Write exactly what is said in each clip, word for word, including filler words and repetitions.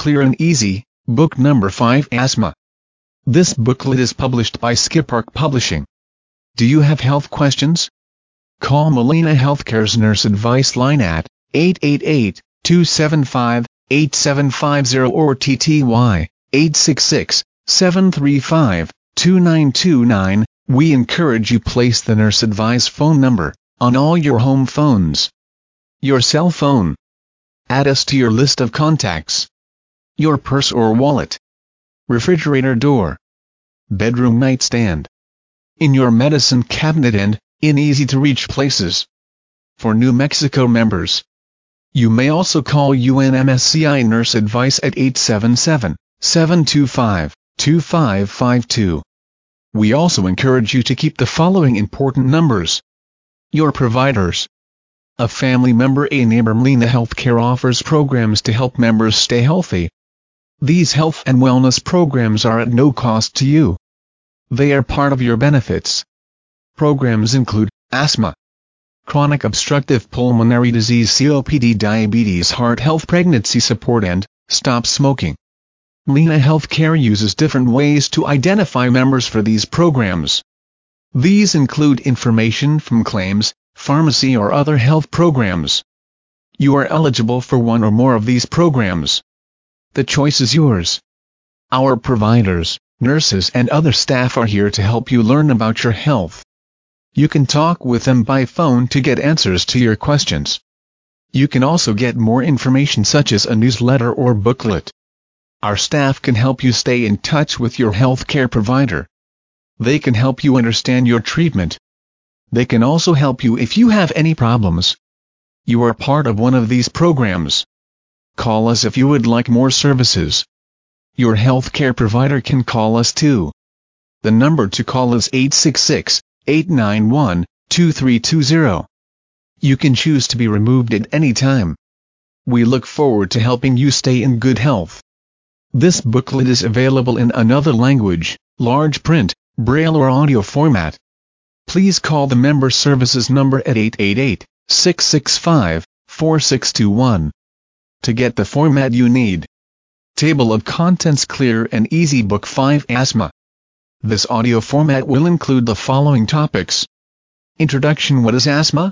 Clear and Easy, Book Number five Asthma. This booklet is published by Skippark Publishing. Do you have health questions? Call Molina Healthcare's Nurse Advice Line at eight eight eight, two seven five, eight seven five zero or T T Y eight six six, seven three five, two nine two nine. We encourage you place the Nurse Advice phone number on all your home phones. Your cell phone. Add us to your list of contacts. Your purse or wallet. Refrigerator door. Bedroom nightstand. In your medicine cabinet and in easy-to-reach places. For New Mexico members, you may also call U N M S C I Nurse Advice at eight seven seven, seven two five, two five five two. We also encourage you to keep the following important numbers. Your providers. A family member, a neighbor. Molina Healthcare offers programs to help members stay healthy. These health and wellness programs are at no cost to you. They are part of your benefits. Programs include asthma, chronic obstructive pulmonary disease C O P D, diabetes, heart health, pregnancy support, and stop smoking. Molina Healthcare uses different ways to identify members for these programs. These include information from claims, pharmacy, or other health programs. You are eligible for one or more of these programs. The choice is yours. Our providers, nurses, and other staff are here to help you learn about your health. You can talk with them by phone to get answers to your questions. You can also get more information such as a newsletter or booklet. Our staff can help you stay in touch with your healthcare provider. They can help you understand your treatment. They can also help you if you have any problems. You are part of one of these programs. Call us if you would like more services. Your healthcare provider can call us too. The number to call is eight six six, eight nine one, two three two zero. You can choose to be removed at any time. We look forward to helping you stay in good health. This booklet is available in another language, large print, braille, or audio format. Please call the member services number at eight eight eight, six six five, four six two one. To get the format you need. Table of Contents: Clear and Easy, Book five Asthma. This audio format will include the following topics. Introduction: What is asthma?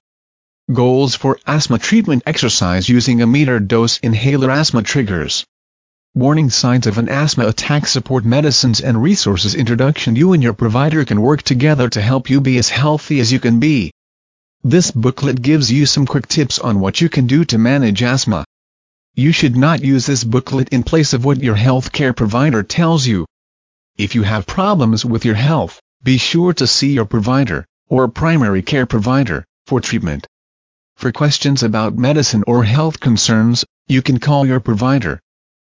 Goals for asthma treatment: exercise using a metered dose inhaler. Asthma triggers. Warning signs of an asthma attack. Support medicines and resources. Introduction: You and your provider can work together to help you be as healthy as you can be. This booklet gives you some quick tips on what you can do to manage asthma. You should not use this booklet in place of what your healthcare provider tells you. If you have problems with your health, be sure to see your provider, or primary care provider, for treatment. For questions about medicine or health concerns, you can call your provider.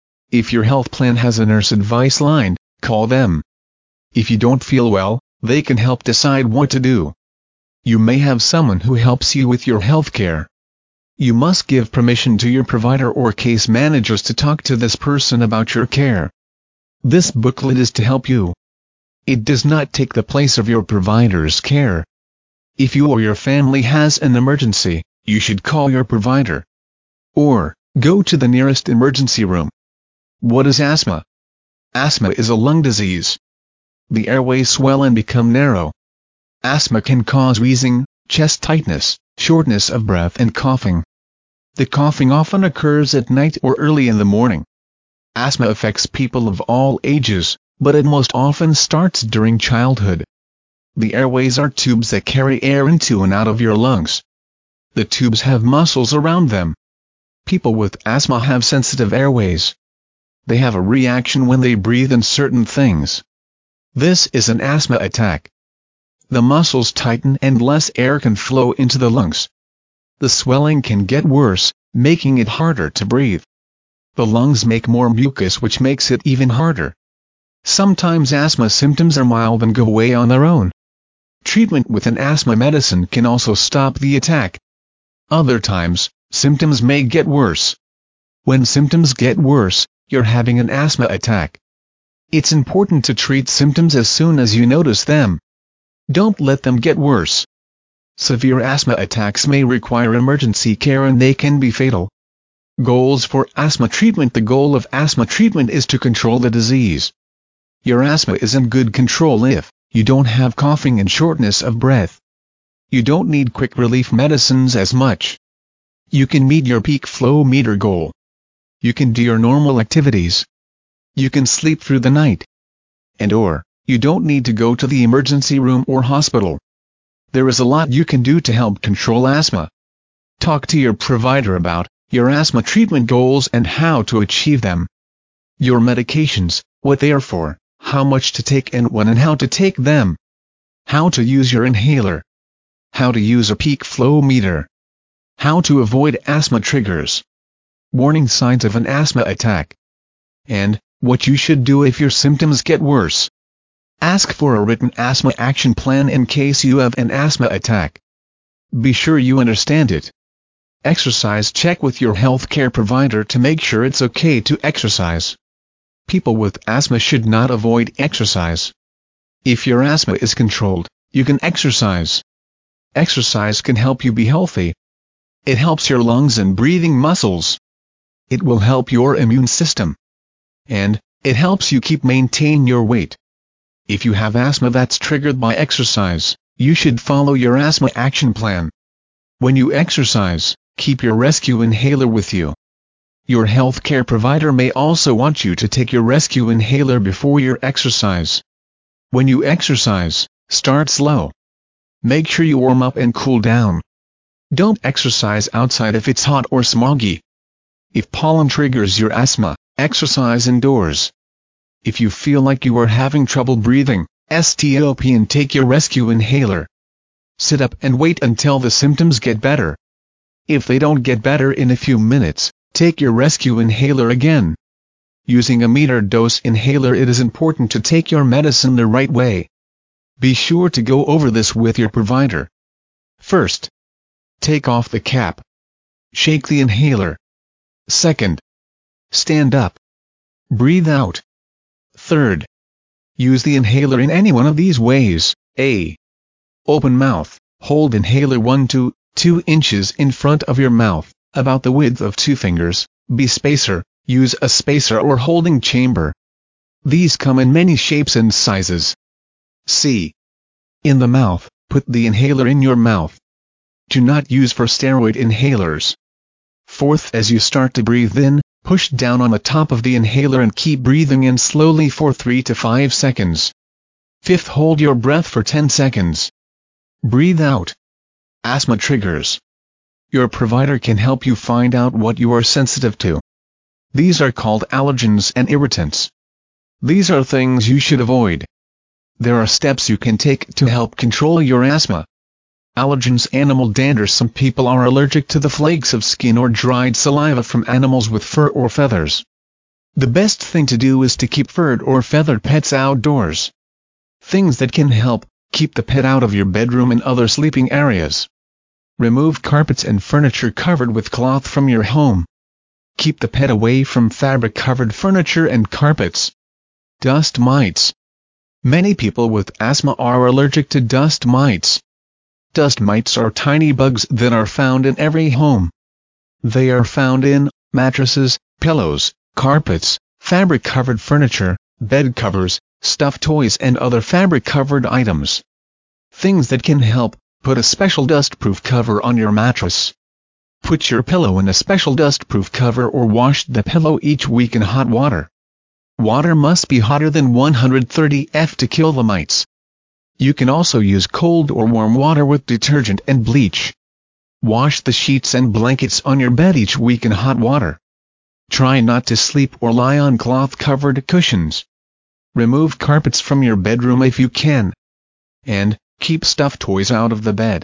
If your health plan has a nurse advice line, call them. If you don't feel well, they can help decide what to do. You may have someone who helps you with your health care. You must give permission to your provider or case managers to talk to this person about your care. This booklet is to help you. It does not take the place of your provider's care. If you or your family has an emergency, you should call your provider. Or, go to the nearest emergency room. What is asthma? Asthma is a lung disease. The airways swell and become narrow. Asthma can cause wheezing, chest tightness, shortness of breath, and coughing. The coughing often occurs at night or early in the morning. Asthma affects people of all ages, but it most often starts during childhood. The airways are tubes that carry air into and out of your lungs. The tubes have muscles around them. People with asthma have sensitive airways. They have a reaction when they breathe in certain things. This is an asthma attack. The muscles tighten and less air can flow into the lungs. The swelling can get worse, making it harder to breathe. The lungs make more mucus, which makes it even harder. Sometimes asthma symptoms are mild and go away on their own. Treatment with an asthma medicine can also stop the attack. Other times, symptoms may get worse. When symptoms get worse, you're having an asthma attack. It's important to treat symptoms as soon as you notice them. Don't let them get worse. Severe asthma attacks may require emergency care and they can be fatal. Goals for asthma treatment. The goal of asthma treatment is to control the disease. Your asthma is in good control if you don't have coughing and shortness of breath. You don't need quick relief medicines as much. You can meet your peak flow meter goal. You can do your normal activities. You can sleep through the night. And or, you don't need to go to the emergency room or hospital. There is a lot you can do to help control asthma. Talk to your provider about your asthma treatment goals and how to achieve them. Your medications, what they are for, how much to take and when and how to take them. How to use your inhaler. How to use a peak flow meter. How to avoid asthma triggers. Warning signs of an asthma attack. And what you should do if your symptoms get worse. Ask for a written asthma action plan in case you have an asthma attack. Be sure you understand it. Exercise. Check with your healthcare provider to make sure it's okay to exercise. People with asthma should not avoid exercise. If your asthma is controlled, you can exercise. Exercise can help you be healthy. It helps your lungs and breathing muscles. It will help your immune system. And it helps you keep maintain your weight. If you have asthma that's triggered by exercise, you should follow your asthma action plan. When you exercise, keep your rescue inhaler with you. Your healthcare provider may also want you to take your rescue inhaler before your exercise. When you exercise, start slow. Make sure you warm up and cool down. Don't exercise outside if it's hot or smoggy. If pollen triggers your asthma, exercise indoors. If you feel like you are having trouble breathing, stop and take your rescue inhaler. Sit up and wait until the symptoms get better. If they don't get better in a few minutes, take your rescue inhaler again. Using a metered dose inhaler. It is important to take your medicine the right way. Be sure to go over this with your provider. First, take off the cap. Shake the inhaler. Second, stand up. Breathe out. Third, use the inhaler in any one of these ways. A. Open mouth. Hold inhaler one to two inches in front of your mouth, about the width of two fingers. B. Spacer. Use a spacer or holding chamber. These come in many shapes and sizes. C. In the mouth. Put the inhaler in your mouth. Do not use for steroid inhalers. Fourth, as you start to breathe in, push down on the top of the inhaler and keep breathing in slowly for three to five seconds. Fifth, hold your breath for ten seconds. Breathe out. Asthma triggers. Your provider can help you find out what you are sensitive to. These are called allergens and irritants. These are things you should avoid. There are steps you can take to help control your asthma. Allergens. Animal dander. Some people are allergic to the flakes of skin or dried saliva from animals with fur or feathers. The best thing to do is to keep furred or feathered pets outdoors. Things that can help: keep the pet out of your bedroom and other sleeping areas. Remove carpets and furniture covered with cloth from your home. Keep the pet away from fabric-covered furniture and carpets. Dust mites. Many people with asthma are allergic to dust mites. Dust mites are tiny bugs that are found in every home. They are found in mattresses, pillows, carpets, fabric-covered furniture, bed covers, stuffed toys and other fabric-covered items. Things that can help: put a special dust-proof cover on your mattress. Put your pillow in a special dust-proof cover or wash the pillow each week in hot water. Water must be hotter than one hundred thirty Fahrenheit to kill the mites. You can also use cold or warm water with detergent and bleach. Wash the sheets and blankets on your bed each week in hot water. Try not to sleep or lie on cloth-covered cushions. Remove carpets from your bedroom if you can. And keep stuffed toys out of the bed.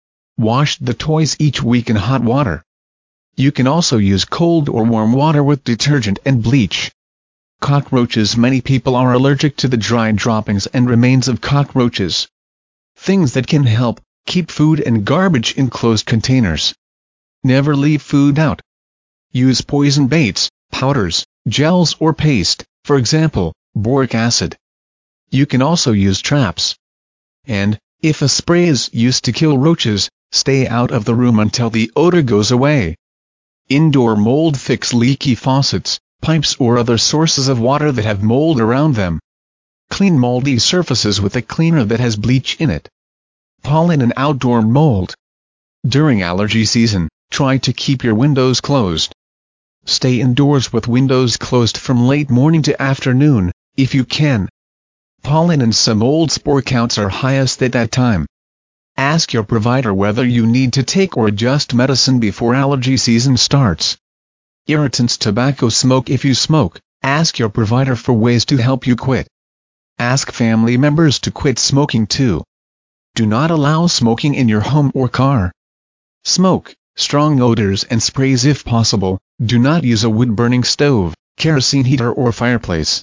Wash the toys each week in hot water. You can also use cold or warm water with detergent and bleach. Cockroaches. Many people are allergic to the dried droppings and remains of cockroaches. Things that can help: keep food and garbage in closed containers. Never leave food out. Use poison baits, powders, gels or paste, for example, boric acid. You can also use traps. And, if a spray is used to kill roaches, stay out of the room until the odor goes away. Indoor mold: fix leaky faucets, pipes or other sources of water that have mold around them. Clean moldy surfaces with a cleaner that has bleach in it. Pollen and outdoor mold. During allergy season, try to keep your windows closed. Stay indoors with windows closed from late morning to afternoon, if you can. Pollen and some mold spore counts are highest at that time. Ask your provider whether you need to take or adjust medicine before allergy season starts. Irritants: tobacco smoke. If you smoke, ask your provider for ways to help you quit. Ask family members to quit smoking too. Do not allow smoking in your home or car. Smoke: strong odors and sprays if possible. Do not use a wood-burning stove, kerosene heater or fireplace.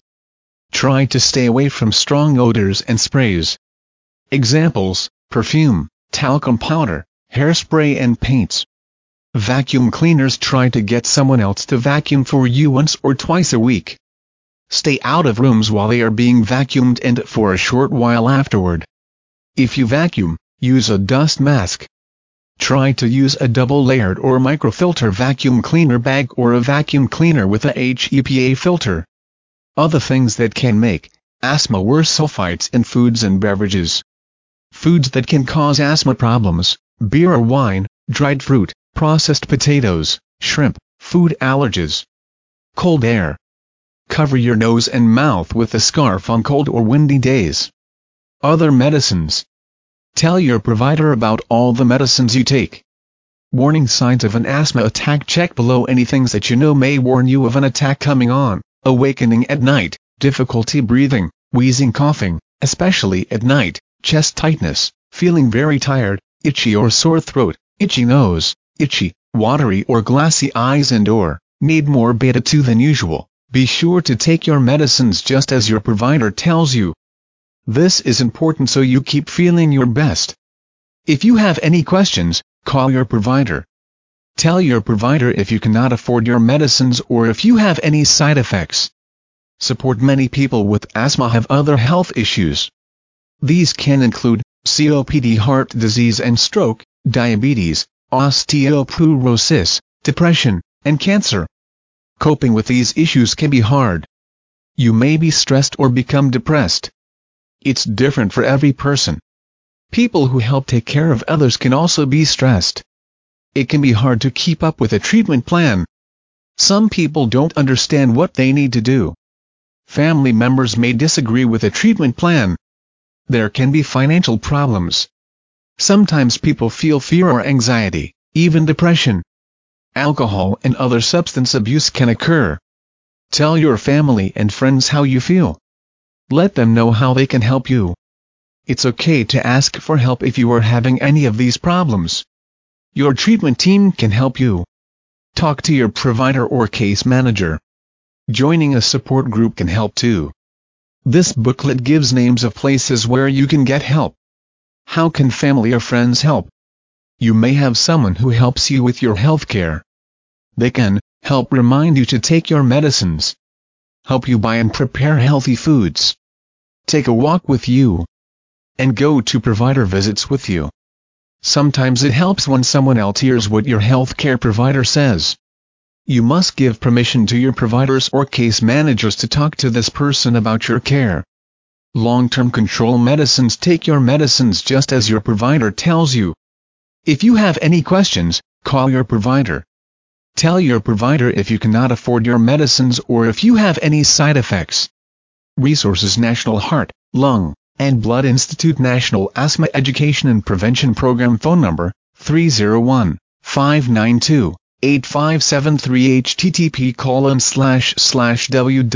Try to stay away from strong odors and sprays. Examples: perfume, talcum powder, hairspray and paints. Vacuum cleaners: try to get someone else to vacuum for you once or twice a week. Stay out of rooms while they are being vacuumed and for a short while afterward. If you vacuum, use a dust mask. Try to use a double-layered or microfilter vacuum cleaner bag or a vacuum cleaner with a HEPA filter. Other things that can make asthma worse: sulfites in foods and beverages. Foods that can cause asthma problems: beer or wine, dried fruit, processed potatoes, shrimp. Food allergies. Cold air. Cover your nose and mouth with a scarf on cold or windy days. Other medicines. Tell your provider about all the medicines you take. Warning signs of an asthma attack: check below any things that you know may warn you of an attack coming on. Awakening at night, difficulty breathing, wheezing, coughing, especially at night, chest tightness, feeling very tired, itchy or sore throat, itchy nose, itchy, watery or glassy eyes and or need more beta two than usual. Be sure to take your medicines just as your provider tells you. This is important so you keep feeling your best. If you have any questions, call your provider. Tell your provider if you cannot afford your medicines or if you have any side effects. Support: many people with asthma have other health issues. These can include C O P D, heart disease and stroke, diabetes, osteoporosis, depression, and cancer. Coping with these issues can be hard. You may be stressed or become depressed. It's different for every person. People who help take care of others can also be stressed. It can be hard to keep up with a treatment plan. Some people don't understand what they need to do. Family members may disagree with a treatment plan. There can be financial problems. Sometimes people feel fear or anxiety, even depression. Alcohol and other substance abuse can occur. Tell your family and friends how you feel. Let them know how they can help you. It's okay to ask for help if you are having any of these problems. Your treatment team can help you. Talk to your provider or case manager. Joining a support group can help too. This booklet gives names of places where you can get help. How can family or friends help? You may have someone who helps you with your health care. They can help remind you to take your medicines, help you buy and prepare healthy foods, take a walk with you, and go to provider visits with you. Sometimes it helps when someone else hears what your healthcare provider says. You must give permission to your providers or case managers to talk to this person about your care. Long-term control medicines: take your medicines just as your provider tells you. If you have any questions, call your provider. Tell your provider if you cannot afford your medicines or if you have any side effects. Resources: National Heart, Lung, and Blood Institute National Asthma Education and Prevention Program. Phone number three zero one, five nine two, eight five seven three. http colon slash slash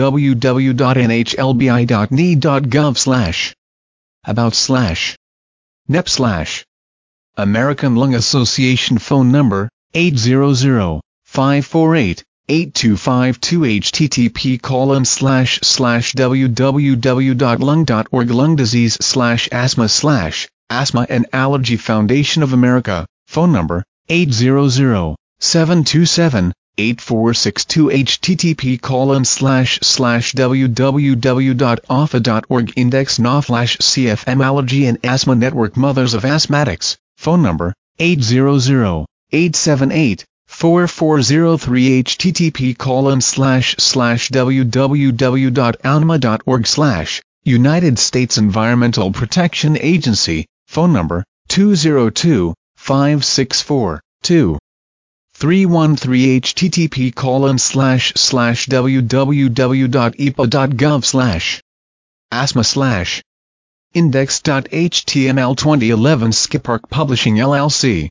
www dot n h l b i dot n e dot gov slash about slash nep slash American Lung Association. Phone number eight zero zero, five four eight, eight two five two. http colon slash slash www dot lung dot org. Lung disease slash asthma slash asthma and allergy Foundation of America. Phone number eight zero zero, seven two seven, eight four six two. http colon slash slash www dot o f a dot org. Index N A slash C F M Allergy and Asthma Network. Mothers of Asthmatics. Phone number eight zero zero, eight seven eight, four four zero three http colon slash slash www dot alma dot org slash United States Environmental Protection Agency, phone number two zero two, five six four, two three one three http colon slash slash www dot e p a dot gov slash asthma slash index dot html twenty eleven Skipark Publishing L L C